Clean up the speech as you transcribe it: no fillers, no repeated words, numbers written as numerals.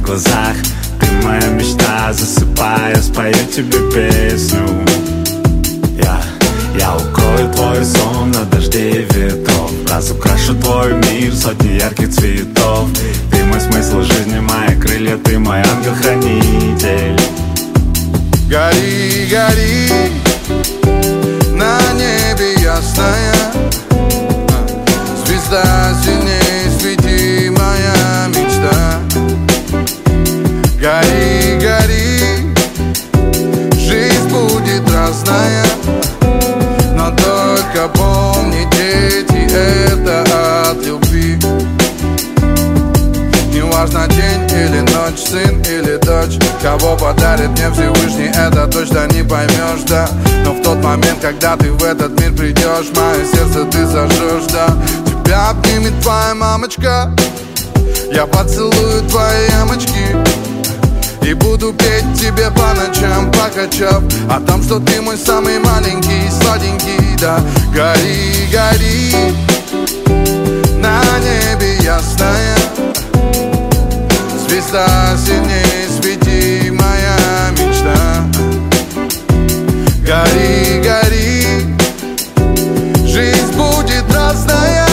глазах. Ты моя мечта, засыпая, спою тебе песню. Я укрою твой сон от дождей и ветров, разукрашу твой мир сотни ярких цветов. Ты мой смысл жизни, мои крылья, ты мой ангел-хранитель. Гори, гори, на небе ясная звезда, сильней свети, моя мечта. Гори, гори, жизнь будет разная, но только помни, дети, это от любви. Неважно день или ночь, сын или дочь, кого подарит мне Всевышний, это точно не поймешь, да. Но в тот момент, когда ты в этот мир придешь, мое сердце ты зажжешь, да. Тебя обнимет твоя мамочка, я поцелую твои ямочки и буду петь тебе по ночам, покачав о том, что ты мой самый маленький, сладенький, да. Гори, гори, на небе ясная звезда, сильней свети, моя мечта. Гори, гори, жизнь будет разная,